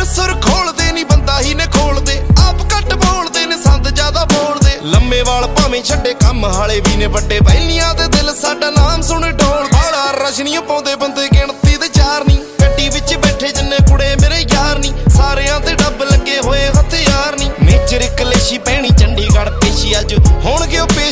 ਸੁਰ ਖੋਲਦੇ ਨੀ ਬੰਦਾ ਹੀ ਨੇ ਖੋਲਦੇ, ਆਪ ਘੱਟ ਬੋਲਦੇ ਨੇ ਸੰਦ ਜ਼ਿਆਦਾ ਬੋਲਦੇ। ਲੰਮੇ ਵਾਲ ਭਾਵੇਂ ਛੱਡੇ ਕੰਮ ਹਾਲੇ ਵੀ ਨੇ ਵੱਡੇ, ਬੈਲੀਆਂ ਦੇ ਦਿਲ ਸਾਡਾ ਨਾਮ ਸੁਣ ਢੋਲ। ਬਾਲਾ ਰਸ਼ਨੀਆਂ ਪਾਉਂਦੇ ਬੰਦੇ ਗਿਣਤੀ ਦੇ ਚਾਰ